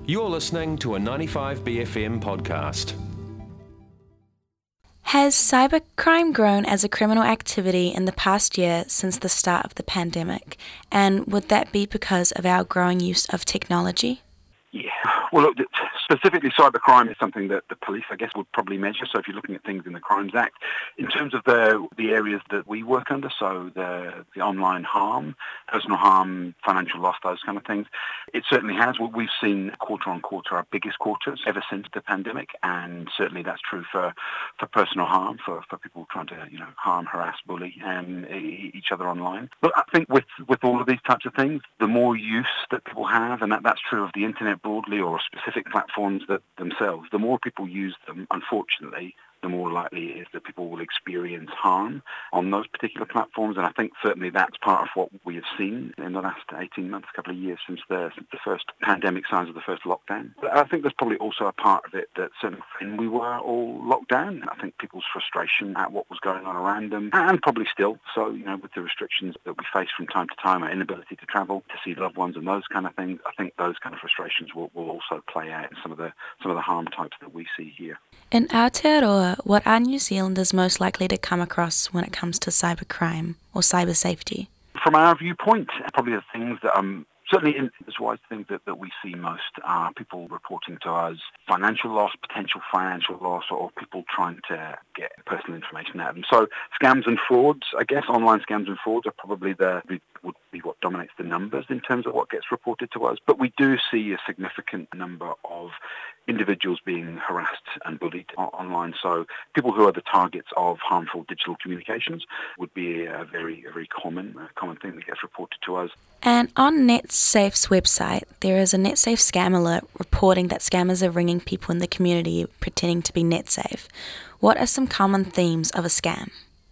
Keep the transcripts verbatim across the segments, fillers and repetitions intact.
You're listening to a ninety-five B F M podcast. Has cybercrime grown as a criminal activity in the past year since the start of the pandemic? And would that be because of our growing use of technology? Yeah. Well, look, specifically cybercrime is something that the police, I guess, would probably measure. So if you're looking at things in the Crimes Act, in terms of the the areas that we work under, so the the online harm, personal harm, financial loss, those kind of things, it certainly has. Well, we've seen quarter on quarter our biggest quarters ever since the pandemic, and certainly that's true for, for personal harm, for, for people trying to you know harm, harass, bully um, each other online. But I think with with all of these types of things, the more use that people have, and that, that's true of the internet broadly or specific platforms that themselves, the more people use them, unfortunately, the more likely it is that people will experience harm on those particular platforms. And I think certainly that's part of what we have seen in the last eighteen months, a couple of years since the, since the first pandemic signs of the first lockdown. But I think there's probably also a part of it that certainly when we were all locked down, I think people's frustration at what was going on around them, and probably still, so, you know, with the restrictions that we face from time to time, our inability to travel, to see loved ones and those kind of things, I think those kind of frustrations will, will also play out in some of the some of the harm types that we see here. In Aotearoa, what are New Zealanders most likely to come across when it comes to cybercrime or cyber safety? From our viewpoint, probably the things that um certainly in as wise things that, that we see most are people reporting to us financial loss, potential financial loss, or people trying to get personal information out of them. So scams and frauds, I guess, online scams and frauds are probably the would be what dominates the numbers in terms of what gets reported to us. But we do see a significant number of individuals being harassed and bullied online. So people who are the targets of harmful digital communications would be a very, a very common, a common thing that gets reported to us. And on NetSafe's website, there is a NetSafe scam alert reporting that scammers are ringing people in the community pretending to be NetSafe. What are some common themes of a scam?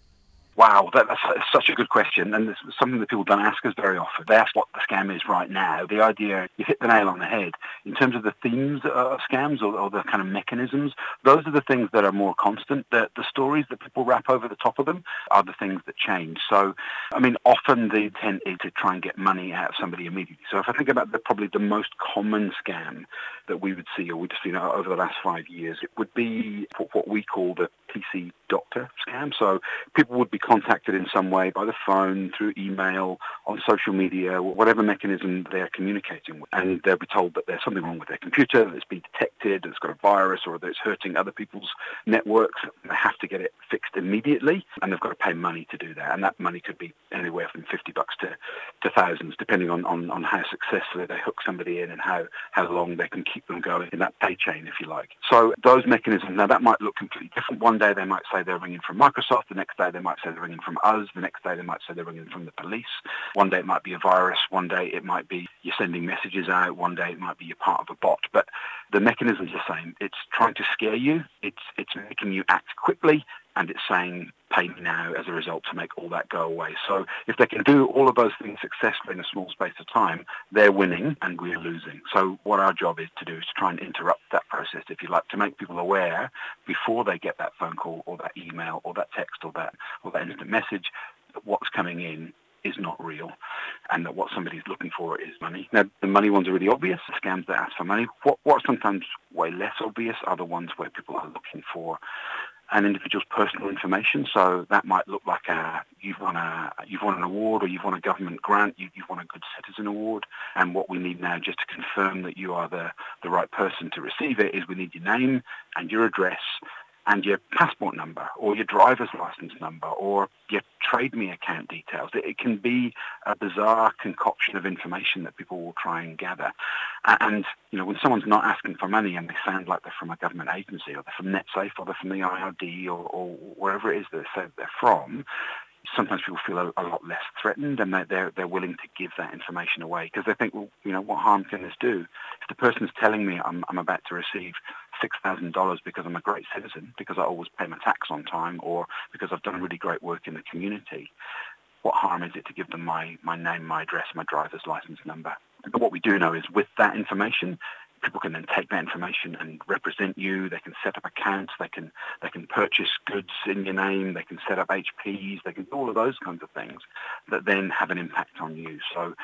Wow, that, that's such a good question, and it's something that people don't ask us very often. They ask what the scam is right now. The idea, you hit the nail on the head. In terms of the themes of scams or, or the kind of mechanisms, those are the things that are more constant. The, the stories that people wrap over the top of them are the things that change. So, I mean, often the intent is to try and get money out of somebody immediately. So if I think about the, probably the most common scam that we would see or we've seen over the last five years, it would be what we call the P C doctor scam. So people would be contacted in some way by the phone, through email, on social media, whatever mechanism they're communicating with. And they'll be told that there's something wrong with their computer, that it's been detected, that it's got a virus, or that it's hurting other people's networks. They have to get it fixed immediately, and they've got to pay money to do that. And that money could be anywhere from fifty bucks to, to thousands, depending on, on, on how successfully they hook somebody in and how, how long they can keep them going in that pay chain, if you like. So those mechanisms, now that might look completely different. One day they might say they're ringing from Microsoft, the next day they might say they're ringing from us, the next day they might say they're ringing from the police. One day it might be a virus, one day it might be you're sending messages out, one day it might be you're part of a bot. But the mechanism's the same. It's trying to scare you, it's it's making you act quickly, and it's saying, pay me now as a result to make all that go away. So if they can do all of those things successfully in a small space of time, they're winning and we're losing. So what our job is to do is to try and interrupt that process, if you like, to make people aware before they get that phone call or that email or that text or that or that instant message that what's coming in is not real and that what somebody's looking for is money. Now, the money ones are really obvious, the scams that ask for money. What, what's sometimes way less obvious are the ones where people are looking for an individual's personal information. So that might look like a, you've won a you've won an award or you've won a government grant, you, you've won a Good Citizen Award, and what we need now just to confirm that you are the, the right person to receive it is we need your name and your address and your passport number or your driver's license number or your Trade Me account details. It, it can be a bizarre concoction of information that people will try and gather. And, you know, when someone's not asking for money and they sound like they're from a government agency or they're from NetSafe or they're from the I R D or, or wherever it is that they say they're from, sometimes people feel a, a lot less threatened and they're, they're willing to give that information away because they think, well, you know, what harm can this do? If the person's telling me I'm, I'm about to receive six thousand dollars because I'm a great citizen, because I always pay my tax on time, or because I've done really great work in the community, what harm is it to give them my, my name, my address, my driver's license number? But what we do know is with that information, people can then take that information and represent you. They can set up accounts. They can they can purchase goods in your name. They can set up H Ps. They can do all of those kinds of things that then have an impact on you. So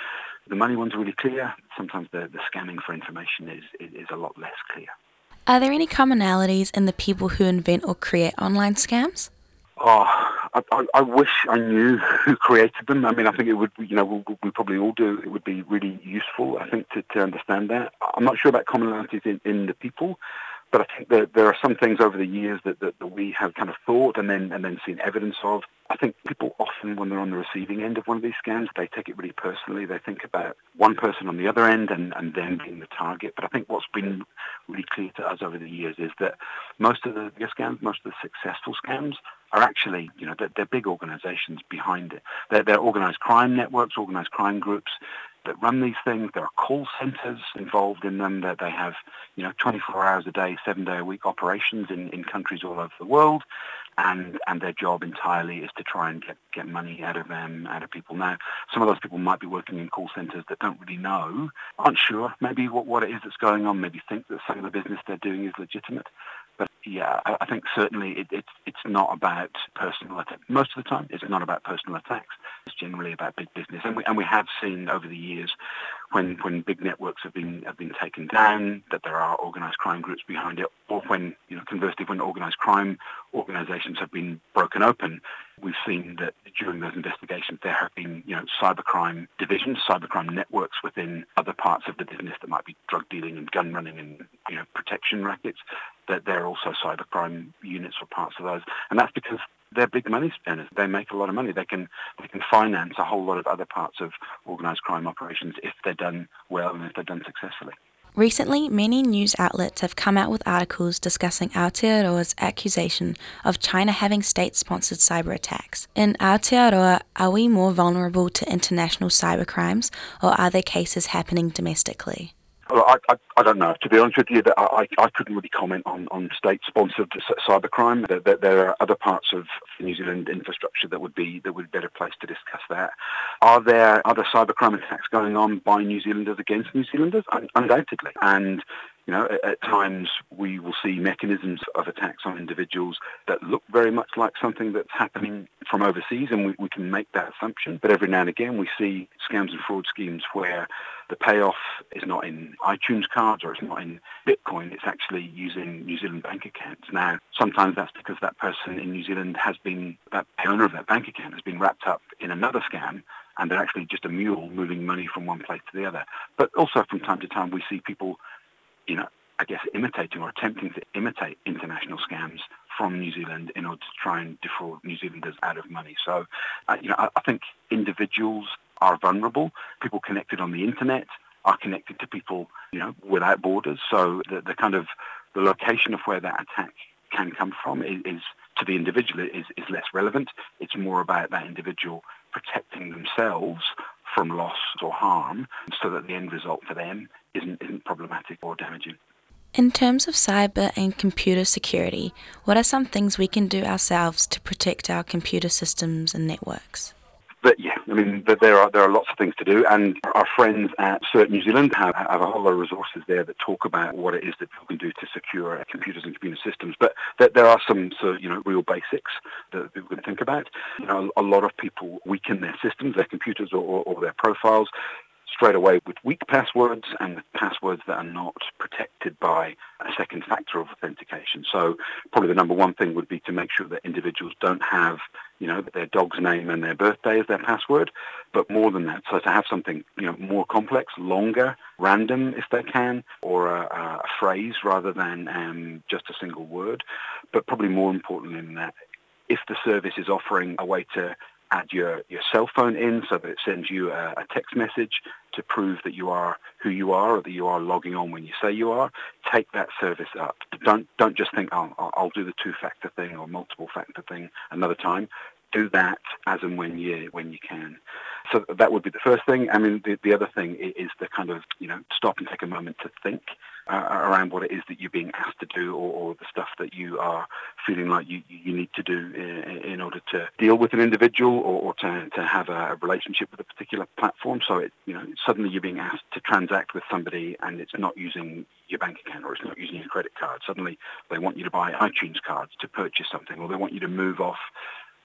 The money ones are really clear. Sometimes the, the scamming for information is, is, is a lot less clear. Are there any commonalities in the people who invent or create online scams? Oh, I, I, I wish I knew who created them. I mean, I think it would, you know, we, we probably all do. It would be really useful, I think, to, to understand that. I'm not sure about commonalities in, in the people, but I think that there are some things over the years that, that, that we have kind of thought and then and then seen evidence of. I think people often, when they're on the receiving end of one of these scams, they take it really personally. They think about one person on the other end and, and them being the target. But I think what's been really clear to us over the years is that most of the scams, most of the successful scams are actually, you know, they're, they're big organizations behind it. They're, they're organized crime networks, organized crime groups that run these things. There are call centers involved in them, that they have, you know, twenty-four hours a day, seven day a week operations in, in countries all over the world. And, and their job entirely is to try and get, get money out of them, out of people. Now, some of those people might be working in call centers that don't really know, aren't sure maybe what, what it is that's going on, maybe think that some of the business they're doing is legitimate. But yeah, I, I think certainly it, it's it's not about personal attacks. Most of the time, it's not about personal attacks. It's generally about big business. And we, and we have seen over the years when, when big networks have been have been taken down, that there are organised crime groups behind it, or when, you know, conversely, when organised crime organisations have been broken open, we've seen that during those investigations there have been, you know, cybercrime divisions, cybercrime networks within other parts of the business that might be drug dealing and gun running and, you know, protection rackets, that there are also cybercrime units or parts of those. And that's because they're big money spenders. They make a lot of money. They can they can finance a whole lot of other parts of organised crime operations if they're done well and if they're done successfully. Recently, many news outlets have come out with articles discussing Aotearoa's accusation of China having state-sponsored cyber attacks. In Aotearoa, are we more vulnerable to international cybercrimes, or are there cases happening domestically? Well, I, I, I don't know. To be honest with you, I, I couldn't really comment on, on state-sponsored cybercrime. There, there, there are other parts of New Zealand infrastructure that would be that would be better placed to discuss that. Are there other cybercrime attacks going on by New Zealanders against New Zealanders? Undoubtedly. And you know, at, at times we will see mechanisms of attacks on individuals that look very much like something that's happening from overseas, and we, we can make that assumption. But every now and again we see scams and fraud schemes where the payoff is not in iTunes cards or it's not in Bitcoin, it's actually using New Zealand bank accounts. Now, sometimes that's because that person in New Zealand has been, that the owner of that bank account has been wrapped up in another scam, and they're actually just a mule moving money from one place to the other. But also from time to time we see people, you know, I guess imitating or attempting to imitate international scams from New Zealand in order to try and defraud New Zealanders out of money. So, uh, you know, I, I think individuals are vulnerable. People connected on the internet are connected to people, you know, without borders. So the, the kind of the location of where that attack can come from is, is to the individual is, is less relevant. It's more about that individual protecting themselves from loss or harm, so that the end result for them isn't, isn't problematic or damaging. In terms of cyber and computer security, what are some things we can do ourselves to protect our computer systems and networks? But yeah, I mean, there are there are lots of things to do, and our friends at CERT New Zealand have, have a whole lot of resources there that talk about what it is that people can do to secure computers and computer systems. But there, there are some sort of, you know, real basics that people can think about. You know, a lot of people weaken their systems, their computers, or, or, or their profiles straight away with weak passwords and with passwords that are not protected by a second factor of authentication. So probably the number one thing would be to make sure that individuals don't have, you know, their dog's name and their birthday as their password, but more than that. So to have something, you know, more complex, longer, random if they can, or a, a phrase rather than um, just a single word. But probably more importantly than that, if the service is offering a way to add your, your cell phone in so that it sends you a, a text message to prove that you are who you are or that you are logging on when you say you are, take that service up. Don't don't just think, oh, I'll do the two-factor thing or multiple-factor thing another time. Do that as and when you when you can. So that would be the first thing. I mean, the, the other thing is the kind of, you know, stop and take a moment to think uh, around what it is that you're being asked to do, or, or the stuff that you are feeling like you, you need to do in, in order to deal with an individual or, or to, to have a relationship with a particular platform. So, it, you know, suddenly you're being asked to transact with somebody and it's not using your bank account or it's not using your credit card. Suddenly they want you to buy iTunes cards to purchase something, or they want you to move off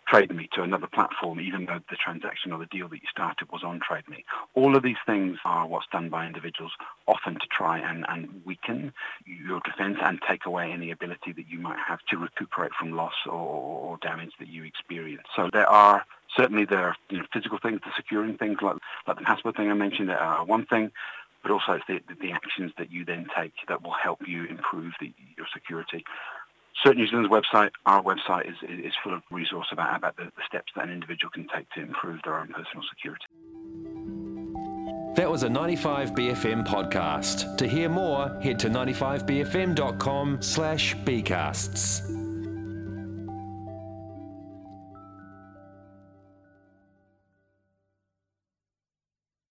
TradeMe to another platform, even though the transaction or the deal that you started was on TradeMe. All of these things are what's done by individuals, often to try and, and weaken your defense and take away any ability that you might have to recuperate from loss or, or damage that you experience. So there are certainly there are you know, physical things, the securing things like, like the password thing I mentioned that are one thing, but also it's the, the actions that you then take that will help you improve the, your security. Cert New Zealand's website, our website, is, is full of resource about, about the, the steps that an individual can take to improve their own personal security. That was a ninety-five B F M podcast. To hear more, head to ninety-five b f m dot com slash bcasts.